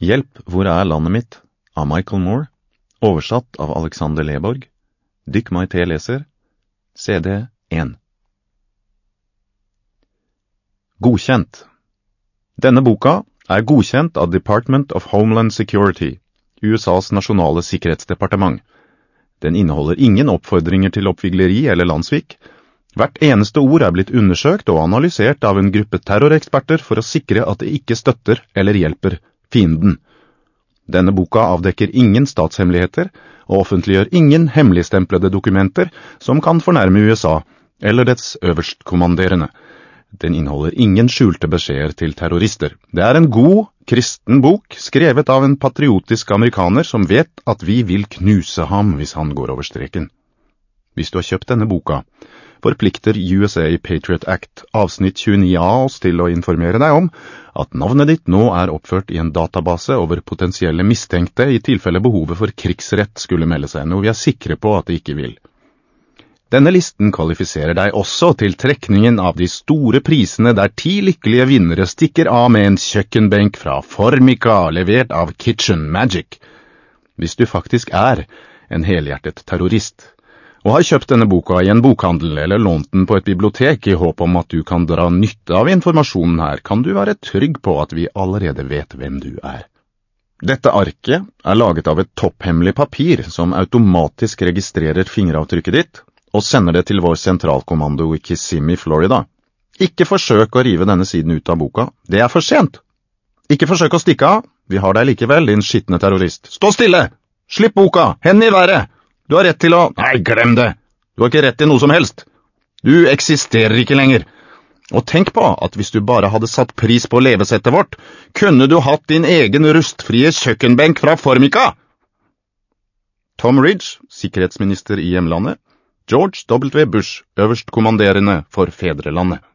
Hjelp, hvor er landet mitt? Av Michael Moore, oversatt av Alexander Leborg. Dykk meg til leser. CD 1. Godkjent. Denne boka er godkjent av Department of Homeland Security, USAs nasjonale sikkerhetsdepartement. Den inneholder ingen oppfordringer til oppvigleri eller landssvik. Hvert eneste ord er blitt undersøkt og analysert av en gruppe terroreksperter for å sikre at det ikke støtter eller hjelper fienden. Denne boka avdekker ingen statshemmeligheter og offentliggjør ingen hemmeligstemplede dokumenter som kan fornærme USA eller dets øverstkommanderende. Den inneholder ingen skjulte beskjeder til terrorister. Det er en god, kristen bok skrevet av en patriotisk amerikaner som vet at vi vil knuse ham hvis han går over streken. Hvis du har kjøpt denne boka, forplikter USA Patriot Act avsnitt 29a oss til å informere deg om at navnet ditt nå er oppført i en database over potensielle mistenkte i tilfelle behovet for krigsrett skulle melde seg, noe vi er sikre på at det ikke vil. Denne listen kvalifiserer deg også til trekningen av de store prisene der 10 lykkelige vinnere stikker av med en kjøkkenbenk fra Formica levert av Kitchen Magic. Hvis du faktisk er en helhjertet terrorist, og har kjøpt denne boka i en bokhandel eller lånt den på et bibliotek i håp om at du kan dra nytte av informasjonen her, kan du være trygg på at vi allerede vet hvem du er. Dette arket er laget av et topphemmelig papir som automatisk registrerer fingeravtrykket ditt og sender det til vår sentralkommando i Kissimmee, Florida. Ikke forsøk å rive denne siden ut av boka. Det er for sent. Ikke forsøk å stikke av. Vi har deg likevel, din skittende terrorist. Stå stille! Slipp boka! Hendene i været! Du har rett til å... Nei, glem det! Du har ikke rett til noe som helst. Du eksisterer ikke lenger. Og tenk på at hvis du bare hadde satt pris på levesettet vårt, kunne du hatt din egen rustfrie kjøkkenbenk fra Formica. Tom Ridge, sikkerhetsminister i hjemlandet. George W. Bush, øverstkommanderende for fedrelandet.